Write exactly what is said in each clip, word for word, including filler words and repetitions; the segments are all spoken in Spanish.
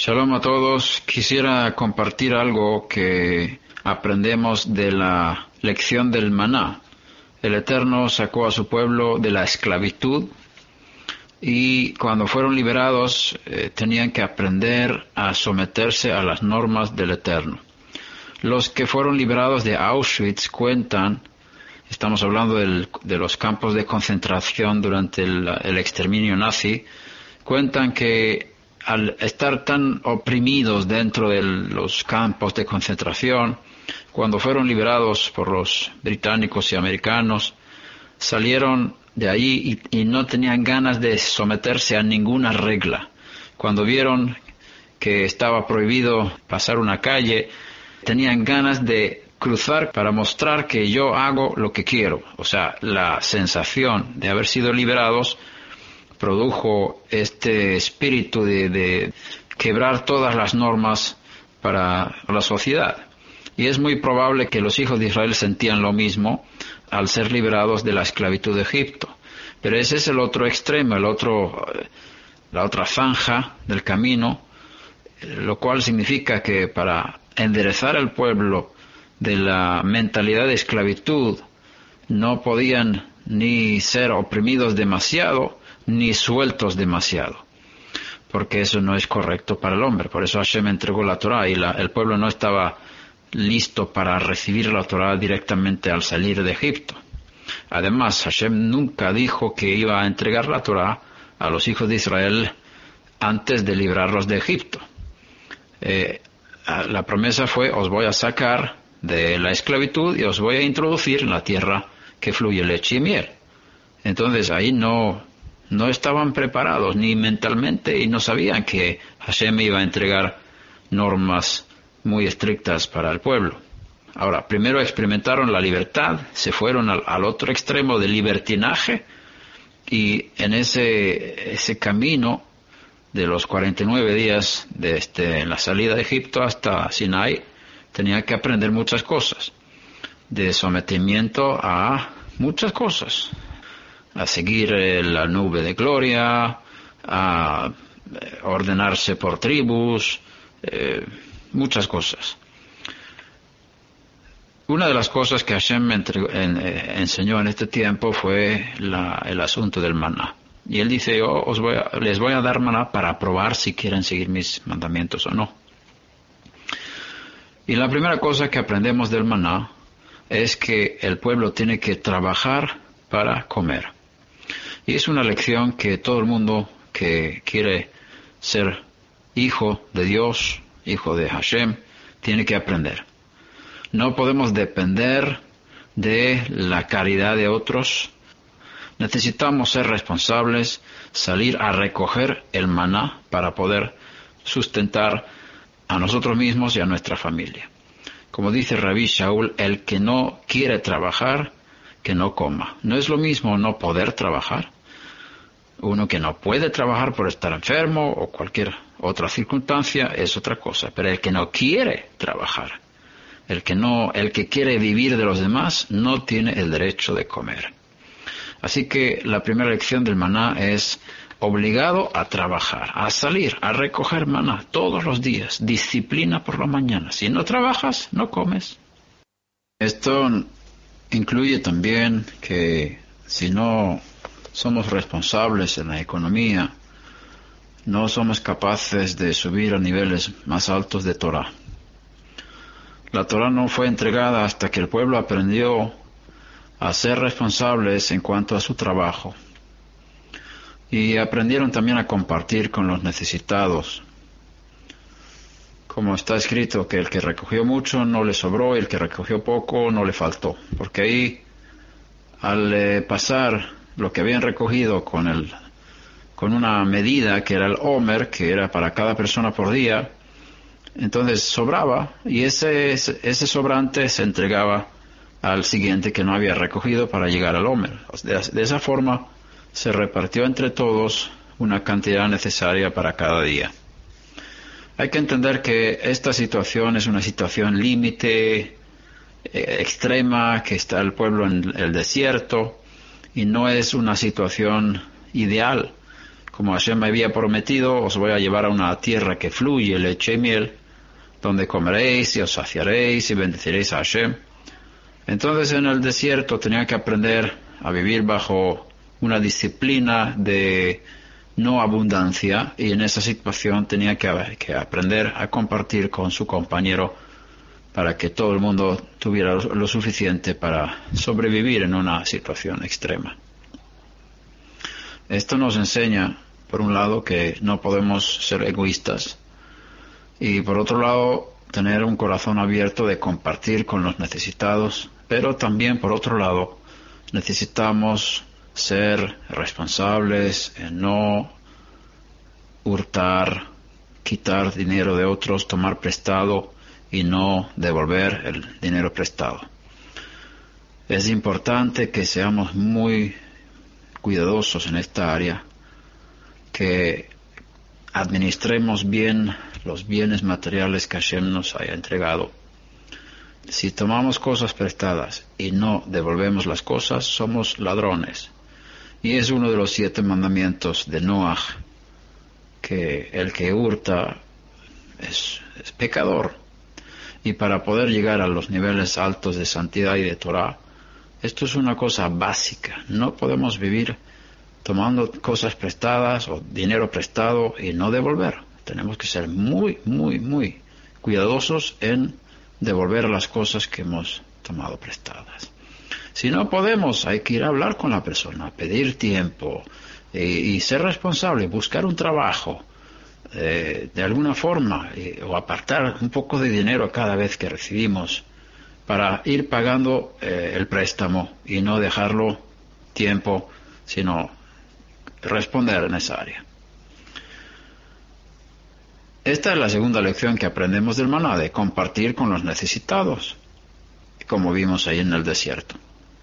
Shalom a todos. Quisiera compartir algo que aprendemos de la lección del maná. El Eterno sacó a su pueblo de la esclavitud y cuando fueron liberados eh, tenían que aprender a someterse a las normas del Eterno. Los que fueron liberados de Auschwitz cuentan, estamos hablando del, de los campos de concentración durante el, el exterminio nazi, cuentan que al estar tan oprimidos dentro de los campos de concentración, cuando fueron liberados por los británicos y americanos, salieron de allí y, y no tenían ganas de someterse a ninguna regla. Cuando vieron que estaba prohibido pasar una calle, tenían ganas de cruzar para mostrar que yo hago lo que quiero. O sea, la sensación de haber sido liberados produjo este espíritu de, de quebrar todas las normas para la sociedad. Y es muy probable que los hijos de Israel sentían lo mismo al ser liberados de la esclavitud de Egipto. Pero ese es el otro extremo, el otro, la otra zanja del camino, lo cual significa que para enderezar al pueblo de la mentalidad de esclavitud no podían ni ser oprimidos demasiado, ni sueltos demasiado, porque eso no es correcto para el hombre. Por eso Hashem entregó la Torah y la, el pueblo no estaba listo para recibir la Torah directamente al salir de Egipto. Además, Hashem nunca dijo que iba a entregar la Torah a los hijos de Israel antes de librarlos de Egipto. Eh, la promesa fue: os voy a sacar de la esclavitud y os voy a introducir en la tierra que fluye leche y miel. Entonces ahí no No estaban preparados ni mentalmente y no sabían que Hashem iba a entregar normas muy estrictas para el pueblo. Ahora, primero experimentaron la libertad, se fueron al, al otro extremo del libertinaje y en ese, ese camino de los cuarenta y nueve días de este, en la salida de Egipto hasta Sinai, tenían que aprender muchas cosas, de sometimiento a muchas cosas. A seguir eh, la nube de gloria, a eh, ordenarse por tribus, eh, muchas cosas. Una de las cosas que Hashem me entregó, en, eh, enseñó en este tiempo fue la, el asunto del maná. Y él dice: yo os voy a, les voy a dar maná para probar si quieren seguir mis mandamientos o no. Y la primera cosa que aprendemos del maná es que el pueblo tiene que trabajar para comer. Y es una lección que todo el mundo que quiere ser hijo de Dios, hijo de Hashem, tiene que aprender. No podemos depender de la caridad de otros. Necesitamos ser responsables, salir a recoger el maná para poder sustentar a nosotros mismos y a nuestra familia. Como dice Rabbi Shaul, el que no quiere trabajar, que no coma. No es lo mismo no poder trabajar. Uno que no puede trabajar por estar enfermo o cualquier otra circunstancia es otra cosa. Pero el que no quiere trabajar, el que no, el que quiere vivir de los demás, no tiene el derecho de comer. Así que la primera lección del maná es obligado a trabajar, a salir, a recoger maná todos los días. Disciplina por la mañana. Si no trabajas, no comes. Esto incluye también que si no somos responsables en la economía, no somos capaces de subir a niveles más altos de Torah. La Torah no fue entregada hasta que el pueblo aprendió a ser responsables en cuanto a su trabajo. Y aprendieron también a compartir con los necesitados. Como está escrito, que el que recogió mucho no le sobró y el que recogió poco no le faltó. Porque ahí, al eh, pasar lo que habían recogido con el con una medida que era el Omer, que era para cada persona por día, entonces sobraba y ese, ese sobrante se entregaba al siguiente que no había recogido para llegar al Omer. De, de esa forma se repartió entre todos una cantidad necesaria para cada día. Hay que entender que esta situación es una situación límite, eh, extrema, que está el pueblo en el desierto, y no es una situación ideal. como Hashem me había prometido, os voy a llevar a una tierra que fluye leche y miel, donde comeréis y os saciaréis y bendeciréis a Hashem. Entonces en el desierto tenía que aprender a vivir bajo una disciplina de no abundancia, y en esa situación tenía que, que aprender a compartir con su compañero para que todo el mundo tuviera lo suficiente para sobrevivir en una situación extrema. Esto nos enseña, por un lado, que no podemos ser egoístas, y por otro lado, tener un corazón abierto de compartir con los necesitados, pero también, por otro lado, necesitamos ser responsables en no hurtar, quitar dinero de otros, tomar prestado y no devolver el dinero prestado. Es importante que seamos muy cuidadosos en esta área, que administremos bien los bienes materiales que Hashem nos haya entregado. Si tomamos cosas prestadas y no devolvemos las cosas, somos ladrones. Y es uno de los siete mandamientos de Noah, que el que hurta es, es pecador. Y para poder llegar a los niveles altos de santidad y de Torah, esto es una cosa básica. No podemos vivir tomando cosas prestadas o dinero prestado y no devolver. Tenemos que ser muy, muy, muy cuidadosos en devolver las cosas que hemos tomado prestadas. Si no podemos, hay que ir a hablar con la persona, pedir tiempo y, y ser responsable, buscar un trabajo eh, de alguna forma y, o apartar un poco de dinero cada vez que recibimos para ir pagando eh, el préstamo y no dejarlo tiempo, sino responder en esa área. Esta es la segunda lección que aprendemos del maná, de compartir con los necesitados, como vimos ahí en el desierto.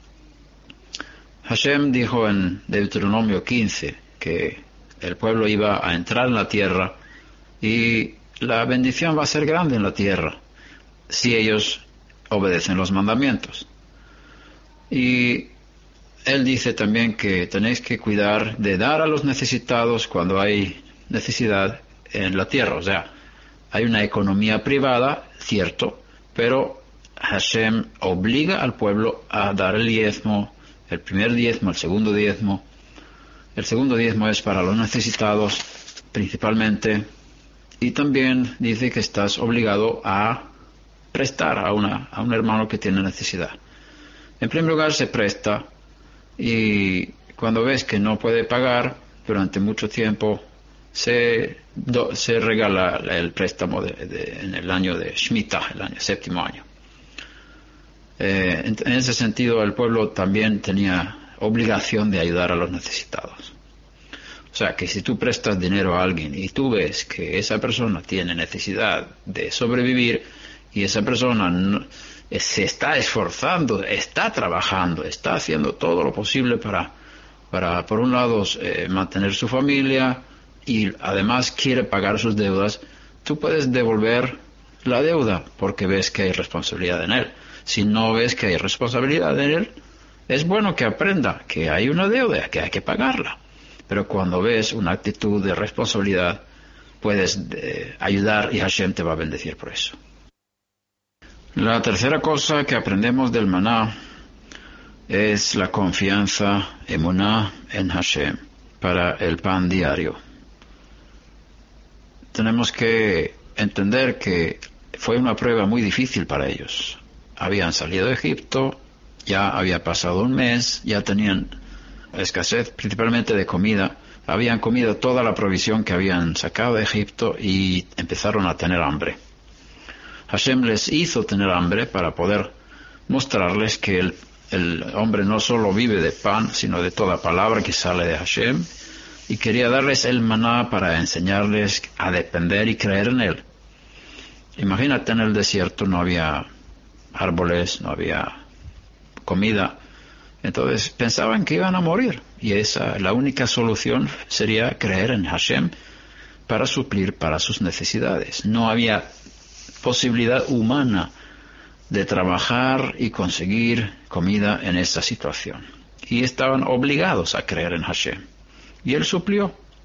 Hashem dijo en Deuteronomio quince que el pueblo iba a entrar en la tierra y la bendición va a ser grande en la tierra si ellos obedecen los mandamientos. Y él dice también que tenéis que cuidar de dar a los necesitados cuando hay necesidad en la tierra. O sea, hay una economía privada, cierto, pero Hashem obliga al pueblo a dar el diezmo, el primer diezmo, el segundo diezmo. El segundo diezmo es para los necesitados principalmente, y también dice que estás obligado a prestar a, una, a un hermano que tiene necesidad. En primer lugar se presta, y cuando ves que no puede pagar durante mucho tiempo, se, do, se regala el préstamo de, de, en el año de Shemitah, el año, séptimo año. Eh, en, en ese sentido, el pueblo también tenía obligación de ayudar a los necesitados. O sea, que si tú prestas dinero a alguien y tú ves que esa persona tiene necesidad de sobrevivir y esa persona no, se está esforzando, está trabajando, está haciendo todo lo posible para, para por un lado, eh, mantener su familia y además quiere pagar sus deudas, tú puedes devolver la deuda porque ves que hay responsabilidad en él. Si no ves que hay responsabilidad en él, es bueno que aprenda que hay una deuda, que hay que pagarla. Pero cuando ves una actitud de responsabilidad, puedes eh, ayudar y Hashem te va a bendecir por eso. La tercera cosa que aprendemos del maná es la confianza, emuná, en Hashem para el pan diario. Tenemos que entender que fue una prueba muy difícil para ellos. Habían salido de Egipto, ya había pasado un mes, ya tenían escasez principalmente de comida, habían comido toda la provisión que habían sacado de Egipto y empezaron a tener hambre. Hashem les hizo tener hambre para poder mostrarles que el, el hombre no solo vive de pan, sino de toda palabra que sale de Hashem, y quería darles el maná para enseñarles a depender y creer en él. Imagínate, en el desierto no había árboles, no había comida, entonces pensaban que iban a morir, y esa, la única solución sería creer en Hashem para suplir para sus necesidades. No había posibilidad humana de trabajar y conseguir comida en esta situación, y estaban obligados a creer en Hashem, y él suplió.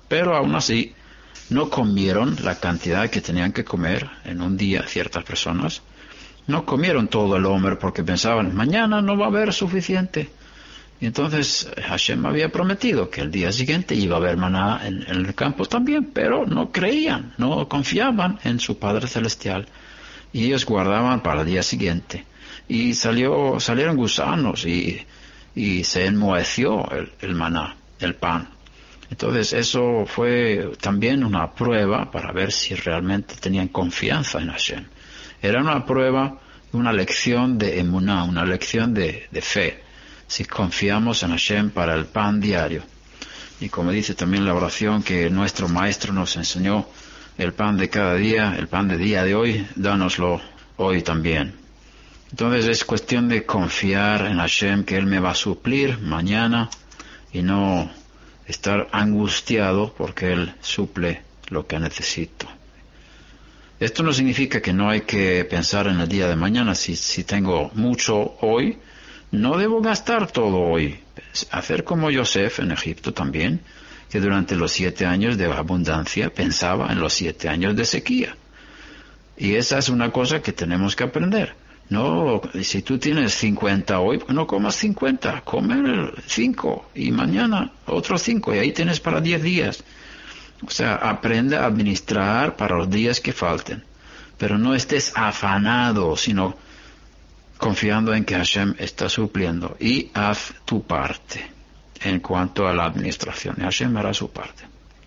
Pero aún así, no comieron la cantidad que tenían que comer en un día ciertas personas. No comieron todo el homer porque pensaban, mañana no va a haber suficiente. Y entonces Hashem había prometido que el día siguiente iba a haber maná en, en el campo también, pero no creían, no confiaban en su Padre Celestial. Y ellos guardaban para el día siguiente. Y salió, salieron gusanos y, y se enmoheció el, el maná, el pan. Entonces eso fue también una prueba para ver si realmente tenían confianza en Hashem. Era una prueba, una lección de emuná, una lección de, de fe, si confiamos en Hashem para el pan diario. Y como dice también la oración que nuestro Maestro nos enseñó, el pan de cada día, el pan de día de hoy, dánoslo hoy también. Entonces es cuestión de confiar en Hashem que Él me va a suplir mañana y no estar angustiado porque Él suple lo que necesito. Esto no significa que no hay que pensar en el día de mañana. Si, si tengo mucho hoy, no debo gastar todo hoy. Hacer como Yosef en Egipto también, que durante los siete años de abundancia pensaba en los siete años de sequía. Y esa es una cosa que tenemos que aprender. No, si tú tienes cincuenta hoy, no comas cincuenta, come cinco y mañana otros cinco y ahí tienes para diez días. O sea, aprende a administrar para los días que falten. Pero no estés afanado, sino confiando en que Hashem está supliendo. Y haz tu parte en cuanto a la administración. Hashem hará su parte.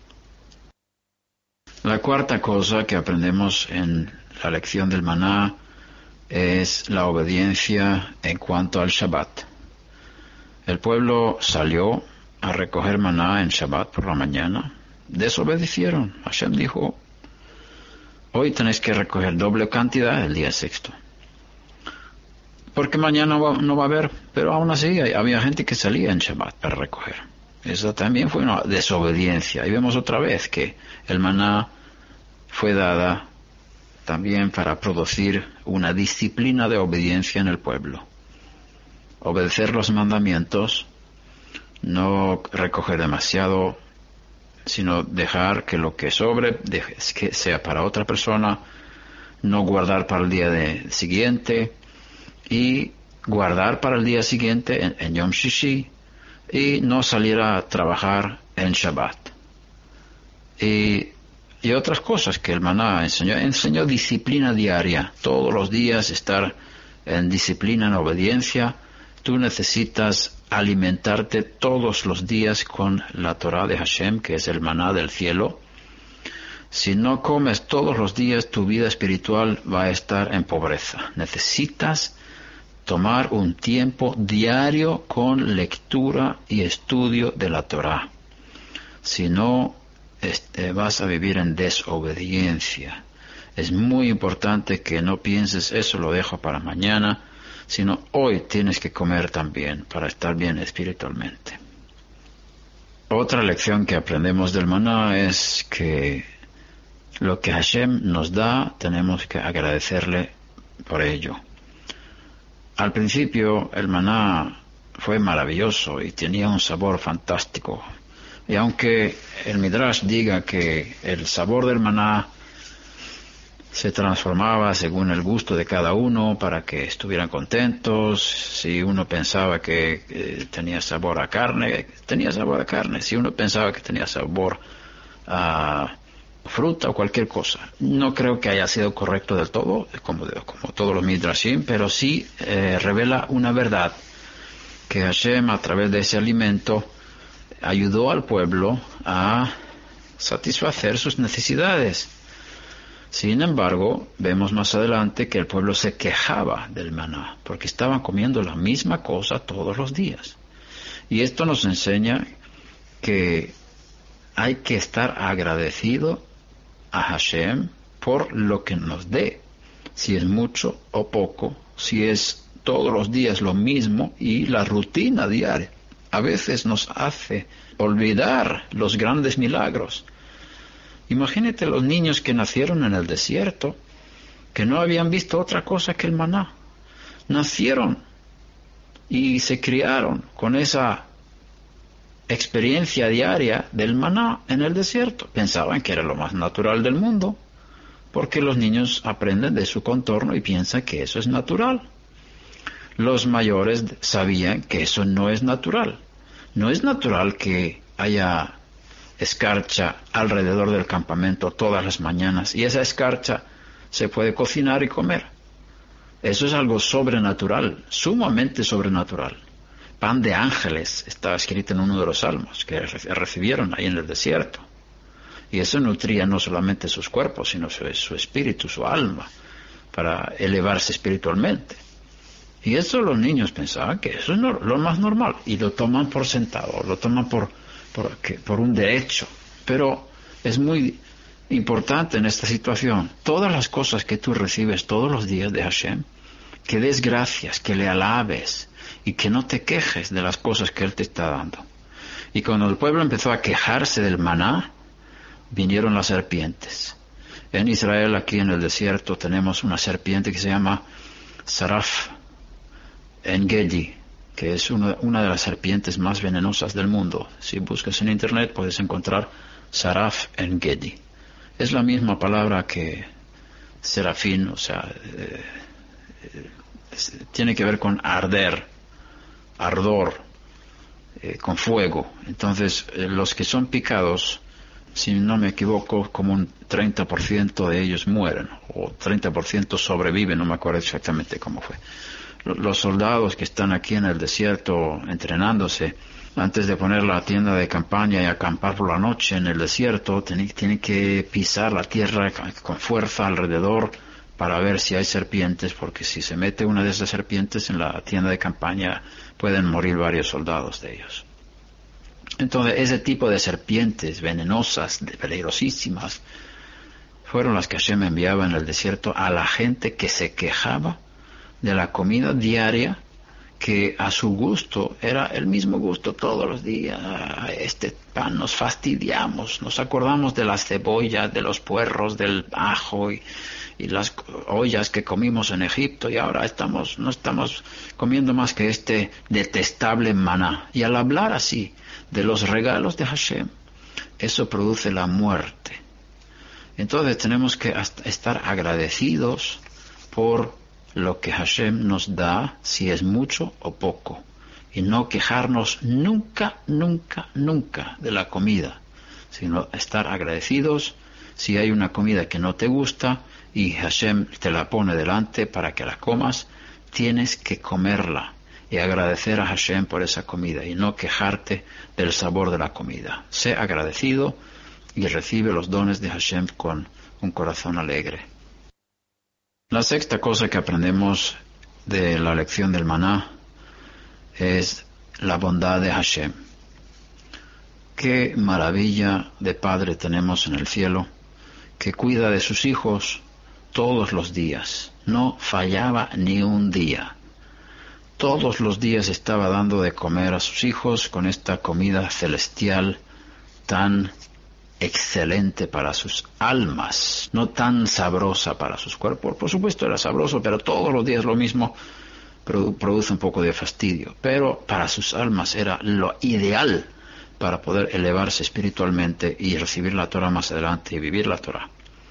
La cuarta cosa que aprendemos en la lección del maná es la obediencia en cuanto al Shabbat. El pueblo salió a recoger maná en Shabbat por la mañana. Desobedecieron. Hashem dijo, hoy tenéis que recoger doble cantidad el día sexto. Porque mañana no va, no va a haber, pero aún así había gente que salía en Shabbat para recoger. Esa también fue una desobediencia. Y vemos otra vez que el maná fue dada también para producir una disciplina de obediencia en el pueblo. Obedecer los mandamientos, no recoger demasiado, sino dejar que lo que sobre que sea para otra persona, no guardar para el día de, siguiente, y guardar para el día siguiente en, en Yom Shishi, y no salir a trabajar en Shabbat. Y, y otras cosas que el maná enseñó, enseñó disciplina diaria, todos los días estar en disciplina, en obediencia. Tú necesitas alimentarte todos los días con la Torah de Hashem, que es el maná del cielo. Si no comes todos los días, tu vida espiritual va a estar en pobreza. Necesitas tomar un tiempo diario con lectura y estudio de la Torah. Si no, este, vas a vivir en desobediencia. Es muy importante que no pienses, eso lo dejo para mañana, sino hoy tienes que comer también para estar bien espiritualmente. Otra lección que aprendemos del maná es que lo que Hashem nos da, tenemos que agradecerle por ello. Al principio el maná fue maravilloso y tenía un sabor fantástico. Y aunque el Midrash diga que el sabor del maná se transformaba según el gusto de cada uno para que estuvieran contentos, si uno pensaba que eh, tenía sabor a carne, tenía sabor a carne. Si uno pensaba que tenía sabor a fruta o cualquier cosa. No creo que haya sido correcto del todo, como, como todos los midrashim, pero sí eh, revela una verdad, que Hashem a través de ese alimento ayudó al pueblo a satisfacer sus necesidades. Sin embargo, vemos más adelante que el pueblo se quejaba del maná, porque estaban comiendo la misma cosa todos los días. Y esto nos enseña que hay que estar agradecido a Hashem por lo que nos dé, si es mucho o poco, si es todos los días lo mismo, y la rutina diaria a veces nos hace olvidar los grandes milagros. Imagínate los niños que nacieron en el desierto, que no habían visto otra cosa que el maná. Nacieron y se criaron con esa experiencia diaria del maná en el desierto. Pensaban que era lo más natural del mundo, porque los niños aprenden de su contorno y piensan que eso es natural. Los mayores sabían que eso no es natural. No es natural que haya escarcha alrededor del campamento todas las mañanas y esa escarcha se puede cocinar y comer. Eso es algo sobrenatural, sumamente sobrenatural. Pan de ángeles estaba escrito en uno de los salmos que recibieron ahí en el desierto. Y eso nutría no solamente sus cuerpos, sino su, su espíritu, su alma, para elevarse espiritualmente. Y eso los niños pensaban que eso es no, lo más normal, y lo toman por sentado, lo toman por, por, que, por un derecho. Pero es muy importante en esta situación, todas las cosas que tú recibes todos los días de Hashem, que des gracias, que le alabes, y que no te quejes de las cosas que Él te está dando. Y cuando el pueblo empezó a quejarse del maná, vinieron las serpientes. En Israel, aquí en el desierto, tenemos una serpiente que se llama Saraf Engedi, que es una, una de las serpientes más venenosas del mundo. Si buscas en internet puedes encontrar Saraf Engedi. Es la misma palabra que serafín, o sea, eh, eh, tiene que ver con arder, ardor, eh, con fuego. Entonces, eh, los que son picados, si no me equivoco, como un treinta por ciento de ellos mueren, o treinta por ciento sobreviven, no me acuerdo exactamente cómo fue. Los soldados que están aquí en el desierto entrenándose, antes de poner la tienda de campaña y acampar por la noche en el desierto, tienen, tienen que pisar la tierra con fuerza alrededor para ver si hay serpientes, porque si se mete una de esas serpientes en la tienda de campaña, pueden morir varios soldados de ellos. Entonces, ese tipo de serpientes venenosas, peligrosísimas, fueron las que Hashem enviaba en el desierto a la gente que se quejaba de la comida diaria, que a su gusto era el mismo gusto todos los días. Este pan nos fastidiamos, nos acordamos de las cebollas, de los puerros, del ajo y, y las ollas que comimos en Egipto, y ahora estamos no estamos comiendo más que este detestable maná. Y al hablar así de los regalos de Hashem, eso produce la muerte. Entonces tenemos que estar agradecidos por lo que Hashem nos da, si es mucho o poco, y no quejarnos nunca, nunca, nunca de la comida, sino estar agradecidos si hay una comida que no te gusta y Hashem te la pone delante para que la comas, tienes que comerla y agradecer a Hashem por esa comida y no quejarte del sabor de la comida. Sé agradecido y recibe los dones de Hashem con un corazón alegre. La sexta cosa que aprendemos de la lección del maná es la bondad de Hashem. Qué maravilla de Padre tenemos en el cielo, que cuida de sus hijos todos los días. No fallaba ni un día. Todos los días estaba dando de comer a sus hijos con esta comida celestial tan excelente para sus almas, no tan sabrosa para sus cuerpos. Por supuesto era sabroso, pero todos los días lo mismo produ- produce un poco de fastidio. Pero para sus almas era lo ideal para poder elevarse espiritualmente y recibir la Torah más adelante y vivir la Torah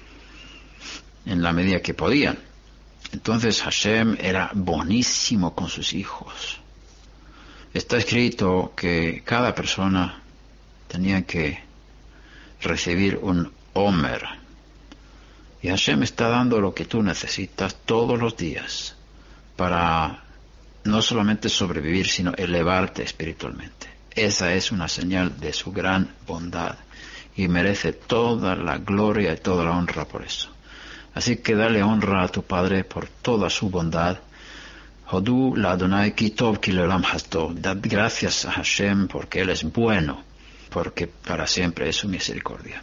en la medida que podían. Entonces Hashem era bonísimo con sus hijos. Está escrito que cada persona tenía que recibir un Omer. Y Hashem está dando lo que tú necesitas todos los días para no solamente sobrevivir, sino elevarte espiritualmente. Esa es una señal de su gran bondad y merece toda la gloria y toda la honra por eso. Así que dale honra a tu Padre por toda su bondad. Hodú la Adonai ki tov ki leolam hasto. Dad gracias a Hashem porque Él es bueno, porque para siempre es su misericordia.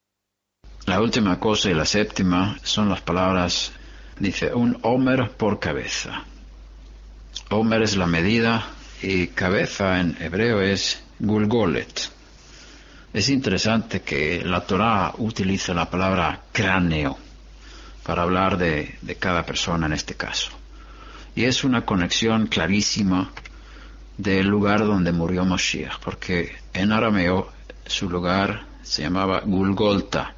La última cosa y la séptima son las palabras, dice, un Omer por cabeza. Omer es la medida y cabeza en hebreo es Gulgolet. Es interesante que la Torah utiliza la palabra cráneo para hablar de, de cada persona en este caso. Y es una conexión clarísima del lugar donde murió Mashiach, porque en arameo su lugar se llamaba Gulgolta.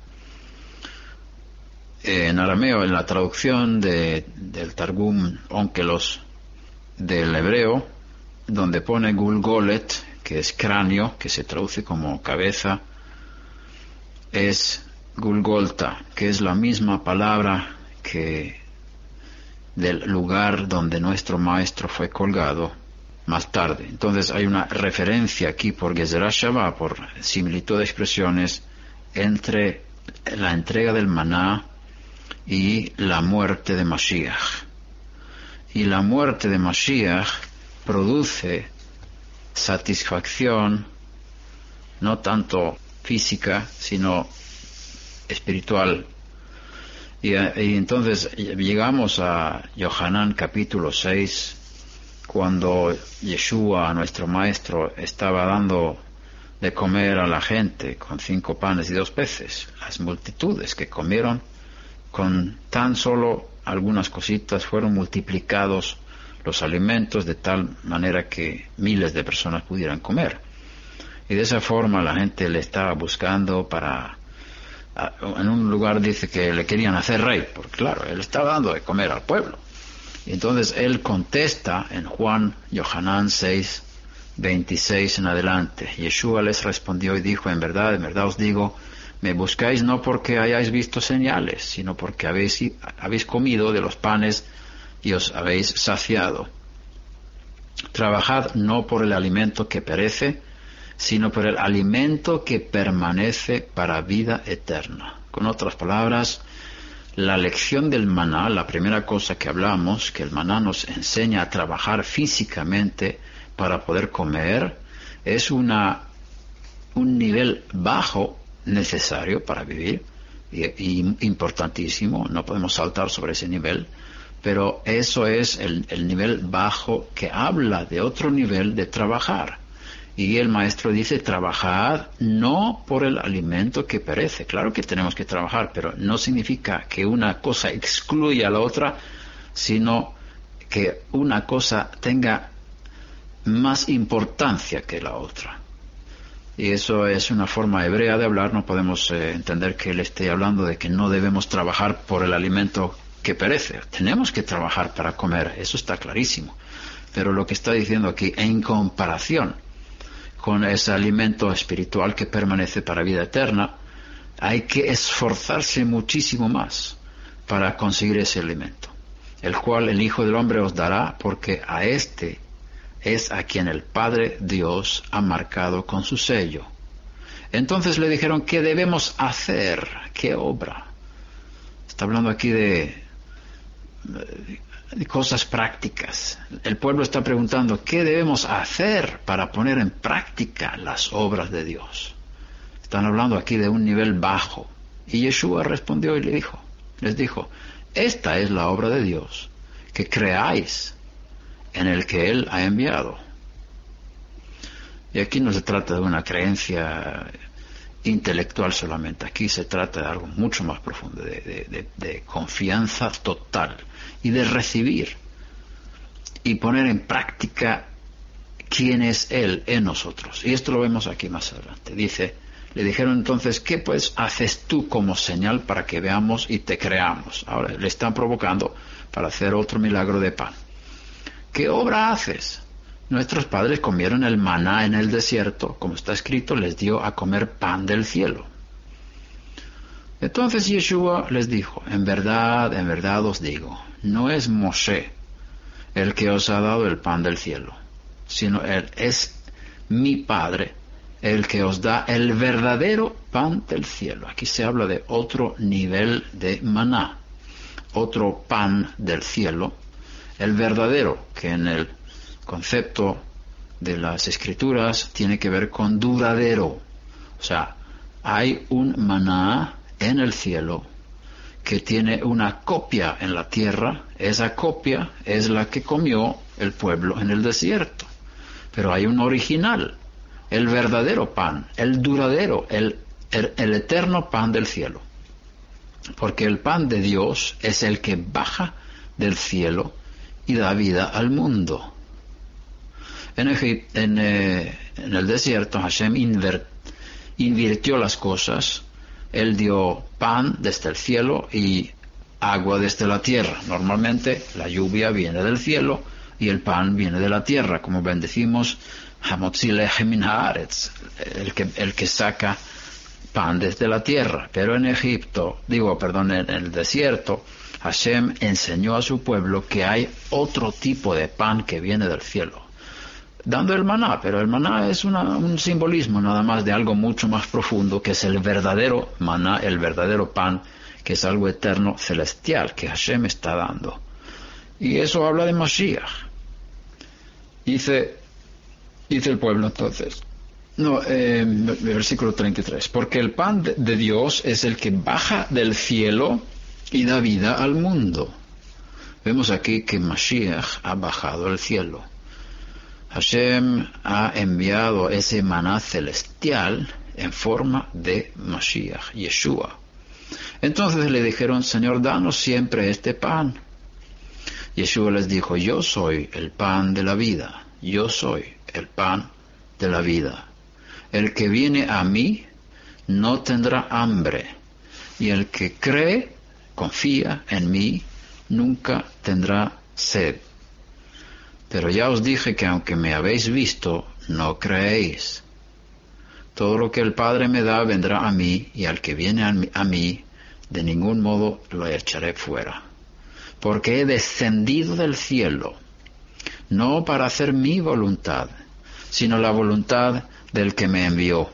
En arameo, en la traducción de, del Targum Onkelos del hebreo, donde pone Gulgolet, que es cráneo, que se traduce como cabeza, es Gulgolta, que es la misma palabra que del lugar donde nuestro maestro fue colgado más tarde. Entonces hay una referencia aquí por Gezerah Shavah, por similitud de expresiones, entre la entrega del maná y la muerte de Mashiach. Y la muerte de Mashiach produce satisfacción, no tanto física, sino espiritual. Y, y entonces llegamos a Yohanan capítulo seis, cuando Yeshua, nuestro maestro, estaba dando de comer a la gente con cinco panes y dos peces. Las multitudes que comieron con tan solo algunas cositas fueron multiplicados los alimentos de tal manera que miles de personas pudieran comer. Y de esa forma la gente le estaba buscando para... En un lugar dice que le querían hacer rey, porque claro, él estaba dando de comer al pueblo. Y entonces él contesta en Juan, Yohanan seis, veintiséis en adelante. Yeshua les respondió y dijo: en verdad, en verdad os digo, me buscáis no porque hayáis visto señales, sino porque habéis, habéis comido de los panes y os habéis saciado. Trabajad no por el alimento que perece, sino por el alimento que permanece para vida eterna. Con otras palabras, la lección del maná, la primera cosa que hablamos, que el maná nos enseña a trabajar físicamente para poder comer, es una, un nivel bajo necesario para vivir, y, y importantísimo, no podemos saltar sobre ese nivel, pero eso es el, el nivel bajo que habla de otro nivel de trabajar. Y el maestro dice: trabajad no por el alimento que perece. Claro que tenemos que trabajar, pero no significa que una cosa excluya a la otra, sino que una cosa tenga más importancia que la otra. Y eso es una forma hebrea de hablar. No podemos eh, entender que él esté hablando de que no debemos trabajar por el alimento que perece. Tenemos que trabajar para comer, eso está clarísimo. Pero lo que está diciendo aquí, en comparación con ese alimento espiritual que permanece para vida eterna, hay que esforzarse muchísimo más para conseguir ese alimento, el cual el Hijo del Hombre os dará, porque a este es a quien el Padre Dios ha marcado con su sello. Entonces le dijeron: ¿qué debemos hacer? ¿Qué obra? Está hablando aquí de, de cosas prácticas. El pueblo está preguntando: ¿qué debemos hacer para poner en práctica las obras de Dios? Están hablando aquí de un nivel bajo. Y Yeshua respondió y le dijo, les dijo: esta es la obra de Dios, que creáis en el que Él ha enviado. Y aquí no se trata de una creencia intelectual solamente, aquí se trata de algo mucho más profundo, de, de, de, de confianza total y de recibir y poner en práctica quién es Él en nosotros. Y esto lo vemos aquí más adelante. Dice, le dijeron entonces: ¿qué pues haces tú como señal para que veamos y te creamos? Ahora le están provocando para hacer otro milagro de pan. ¿Qué obra haces? Nuestros padres comieron el maná en el desierto, como está escrito, les dio a comer pan del cielo. Entonces Yeshua les dijo: en verdad, en verdad os digo, no es Moshe el que os ha dado el pan del cielo, sino él es mi Padre el que os da el verdadero pan del cielo. Aquí se habla de otro nivel de maná, otro pan del cielo, el verdadero, que en el concepto de las Escrituras tiene que ver con duradero. O sea, hay un maná en el cielo que tiene una copia en la tierra. Esa copia es la que comió el pueblo en el desierto. Pero hay un original, el verdadero pan, el duradero, el, el, el eterno pan del cielo. Porque el pan de Dios es el que baja del cielo y da vida al mundo. En, Egip- en, eh, en el desierto Hashem inver- invirtió las cosas. Él dio pan desde el cielo y agua desde la tierra. Normalmente la lluvia viene del cielo y el pan viene de la tierra, como bendecimos Hamotzi lechem min haaretz, el que, el que saca pan desde la tierra. Pero en Egipto, digo, perdón, en el desierto, Hashem enseñó a su pueblo que hay otro tipo de pan que viene del cielo, dando el maná, pero el maná es una, un simbolismo nada más de algo mucho más profundo, que es el verdadero maná, el verdadero pan, que es algo eterno, celestial, que Hashem está dando. Y eso habla de Mashiach. Dice, dice el pueblo entonces, no, eh, versículo treinta y tres, porque el pan de, de Dios es el que baja del cielo y da vida al mundo. Vemos aquí que Mashiach ha bajado al cielo. Hashem ha enviado ese maná celestial en forma de Mashiach, Yeshua. Entonces le dijeron, Señor, danos siempre este pan. Yeshua les dijo, yo soy el pan de la vida, yo soy el pan de la vida. El que viene a mí no tendrá hambre, y el que cree, confía en mí, nunca tendrá sed. Pero ya os dije que aunque me habéis visto, no creéis. Todo lo que el Padre me da vendrá a mí, y al que viene a mí, a mí de ningún modo lo echaré fuera. Porque he descendido del cielo, no para hacer mi voluntad, sino la voluntad del que me envió.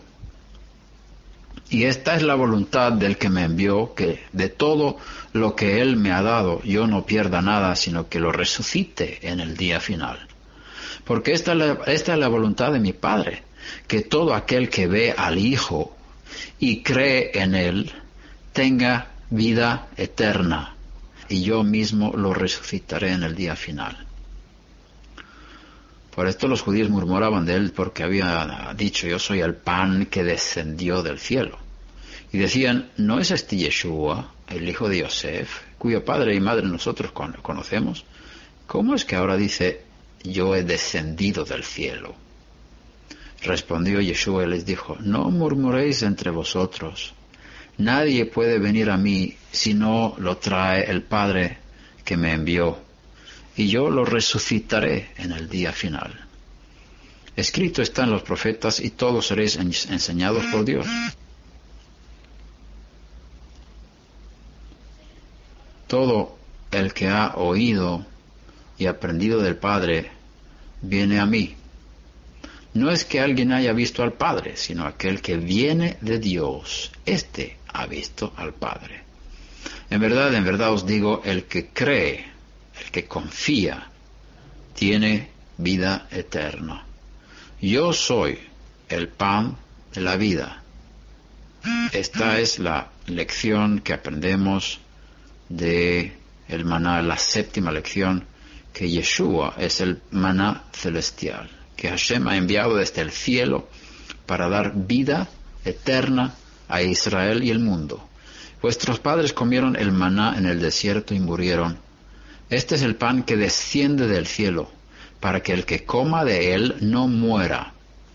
Y esta es la voluntad del que me envió, que de todo lo que Él me ha dado yo no pierda nada, sino que lo resucite en el día final. Porque esta es la, esta es la voluntad de mi Padre, que todo aquel que ve al Hijo y cree en Él tenga vida eterna, y yo mismo lo resucitaré en el día final. Por esto los judíos murmuraban de él, porque había dicho, yo soy el pan que descendió del cielo. Y decían, ¿no es este Yeshua, el hijo de Yosef, cuyo padre y madre nosotros conocemos? ¿Cómo es que ahora dice, yo he descendido del cielo? Respondió Yeshua y les dijo, no murmuréis entre vosotros. Nadie puede venir a mí si no lo trae el Padre que me envió, y yo lo resucitaré en el día final. Escrito está en los profetas, y todos seréis enseñados por Dios. Todo el que ha oído y aprendido del Padre viene a mí. No es que alguien haya visto al Padre, sino aquel que viene de Dios. Este ha visto al Padre. En verdad, en verdad os digo, el que cree, el que confía, tiene vida eterna. Yo soy el pan de la vida. Esta es la lección que aprendemos de el maná, la séptima lección, que Yeshua es el maná celestial, que Hashem ha enviado desde el cielo para dar vida eterna a Israel y el mundo. Vuestros padres comieron el maná en el desierto y murieron. Este es el pan que desciende del cielo, para que el que coma de él no muera.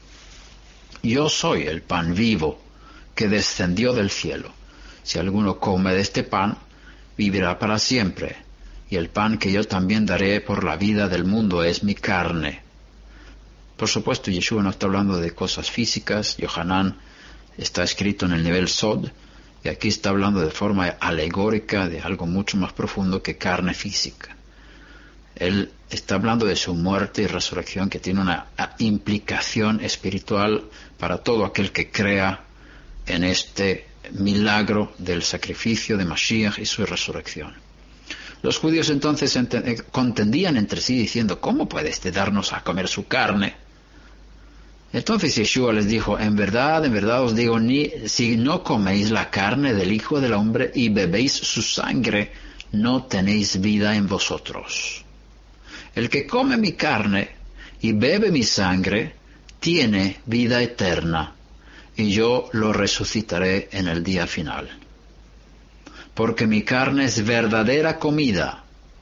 Yo soy el pan vivo que descendió del cielo. Si alguno come de este pan, vivirá para siempre. Y el pan que yo también daré por la vida del mundo es mi carne. Por supuesto, Yeshua no está hablando de cosas físicas. Yohanan está escrito en el nivel Sod, y aquí está hablando de forma alegórica de algo mucho más profundo que carne física. Él está hablando de su muerte y resurrección, que tiene una implicación espiritual para todo aquel que crea en este milagro del sacrificio de Mashiach y su resurrección. Los judíos entonces contendían entre sí diciendo, ¿cómo puede este darnos a comer su carne? Entonces Yeshua les dijo, en verdad, en verdad os digo, ni, si no coméis la carne del Hijo del Hombre y bebéis su sangre, no tenéis vida en vosotros. El que come mi carne y bebe mi sangre, tiene vida eterna, y yo lo resucitaré en el día final. Porque mi carne es verdadera comida,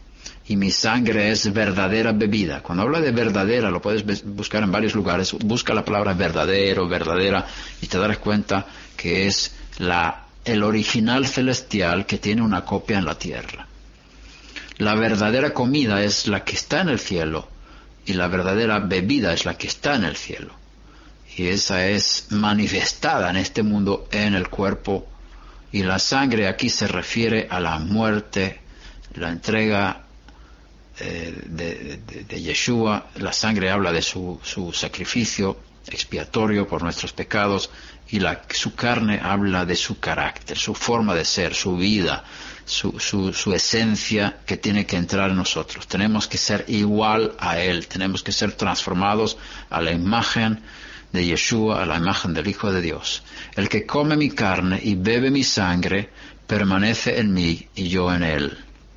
y mi sangre es verdadera bebida. Cuando habla de verdadera, lo puedes buscar en varios lugares. Busca la palabra verdadero, verdadera, y te darás cuenta que es la, el original celestial que tiene una copia en la tierra. La verdadera comida es la que está en el cielo, y la verdadera bebida es la que está en el cielo. Y esa es manifestada en este mundo en el cuerpo. Y la sangre aquí se refiere a la muerte, la entrega eh, de, de, de Yeshua. La sangre habla de su, su sacrificio expiatorio por nuestros pecados, y la, su carne habla de su carácter, su forma de ser, su vida, su, su, su esencia que tiene que entrar en nosotros. Tenemos que ser igual a Él, tenemos que ser transformados a la imagen de Yeshua, a la imagen del Hijo de Dios. El que come mi carne y bebe mi sangre permanece en mí y yo en él.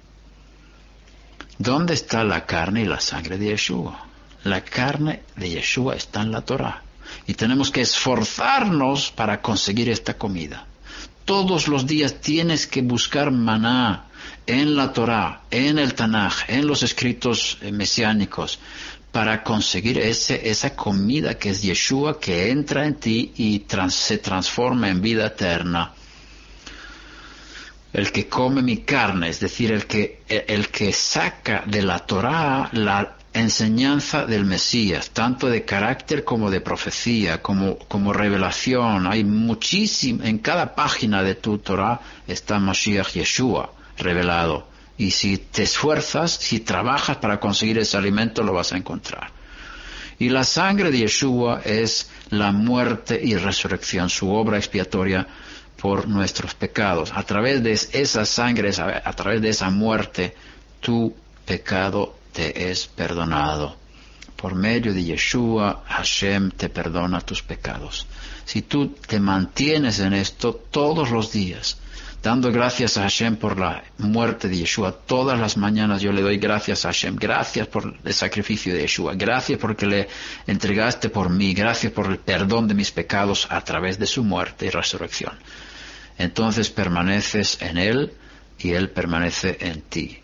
¿Dónde está la carne y la sangre de Yeshua? La carne de Yeshua está en la Torah, y tenemos que esforzarnos para conseguir esta comida. Todos los días tienes que buscar maná en la Torah, en el Tanaj, en los escritos mesiánicos, para conseguir ese, esa comida que es Yeshua, que entra en ti y trans, se transforma en vida eterna. El que come mi carne, es decir, el que, el que saca de la Torah la enseñanza del Mesías, tanto de carácter como de profecía, como, como revelación. Hay muchísimo, en cada página de tu Torah está Mashiach Yeshua revelado. Y si te esfuerzas, si trabajas para conseguir ese alimento, lo vas a encontrar. Y la sangre de Yeshua es la muerte y resurrección, su obra expiatoria por nuestros pecados. A través de esa sangre, a través de esa muerte, tu pecado te es perdonado. Por medio de Yeshua, Hashem te perdona tus pecados. Si tú te mantienes en esto todos los días, dando gracias a Hashem por la muerte de Yeshua, todas las mañanas yo le doy gracias a Hashem, gracias por el sacrificio de Yeshua, gracias porque le entregaste por mí, gracias por el perdón de mis pecados a través de su muerte y resurrección. Entonces permaneces en Él y Él permanece en ti.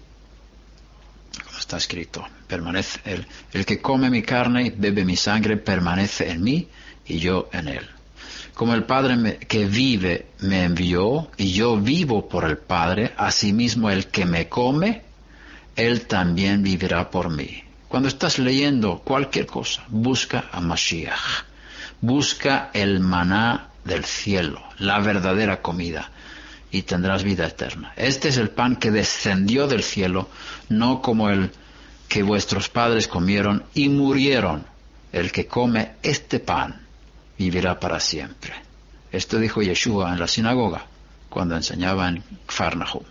Como está escrito, permanece Él. El que come mi carne y bebe mi sangre permanece en mí y yo en Él. Como el Padre me, que vive me envió y yo vivo por el Padre, asimismo el que me come, Él también vivirá por mí. Cuando estás leyendo cualquier cosa, busca a Mashiach. Busca el maná del cielo, la verdadera comida, y tendrás vida eterna. Este es el pan que descendió del cielo, no como el que vuestros padres comieron y murieron. El que come este pan vivirá para siempre. Esto dijo Yeshua en la sinagoga cuando enseñaba en Kfar Nahum.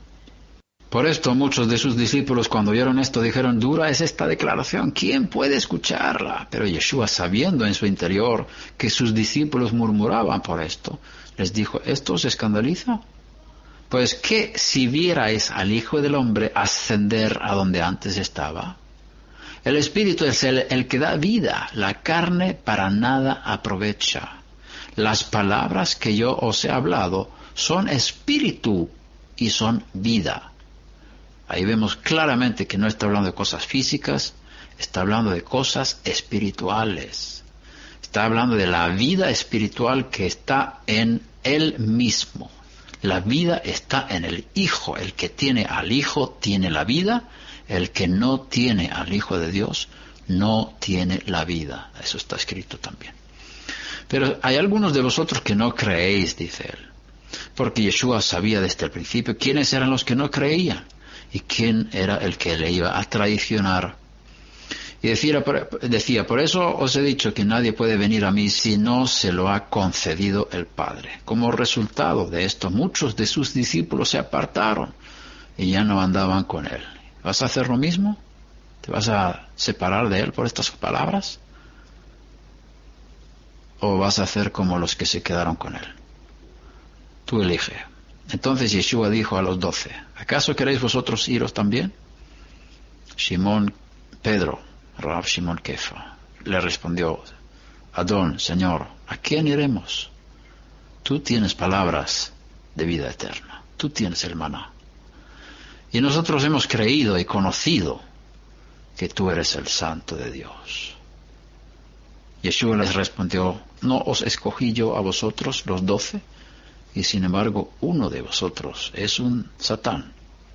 Por esto muchos de sus discípulos, cuando vieron esto, dijeron: dura es esta declaración, ¿quién puede escucharla? Pero Yeshua, sabiendo en su interior que sus discípulos murmuraban por esto, les dijo: ¿esto os escandaliza? Pues ¿qué si vierais al Hijo del Hombre ascender a donde antes estaba? El Espíritu es el, el que da vida, la carne para nada aprovecha. Las palabras que yo os he hablado son espíritu y son vida. Ahí vemos claramente que no está hablando de cosas físicas, está hablando de cosas espirituales. Está hablando de la vida espiritual que está en Él mismo. La vida está en el Hijo. El que tiene al Hijo tiene la vida. El que no tiene al Hijo de Dios no tiene la vida. Eso está escrito también. Pero hay algunos de vosotros que no creéis, dice él. Porque Yeshua sabía desde el principio quiénes eran los que no creían y quién era el que le iba a traicionar. Y decía, decía, por eso os he dicho que nadie puede venir a mí si no se lo ha concedido el Padre. Como resultado de esto, muchos de sus discípulos se apartaron y ya no andaban con él. ¿Vas a hacer lo mismo? ¿Te vas a separar de él por estas palabras? ¿O vas a hacer como los que se quedaron con él? Tú elige. Entonces Yeshua dijo a los doce: ¿acaso queréis vosotros iros también? Simón Pedro, Rab Simón Kefa, le respondió: Adón, Señor, ¿a quién iremos? Tú tienes palabras de vida eterna, tú tienes el maná. Y nosotros hemos creído y conocido que tú eres el Santo de Dios. Yeshua les respondió, ¿no os escogí yo a vosotros los doce? Y sin embargo, uno de vosotros es un Satán.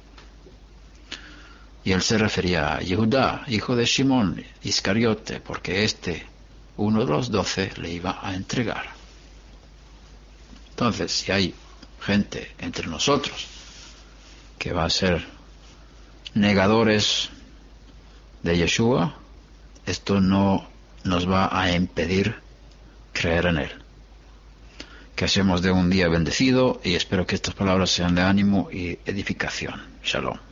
Y él se refería a Judá, hijo de Simón Iscariote, porque este, uno de los doce, le iba a entregar. Entonces, si hay gente entre nosotros que va a ser negadores de Yeshua, esto no nos va a impedir creer en él. Que hacemos de un día bendecido y espero que estas palabras sean de ánimo y edificación. Shalom.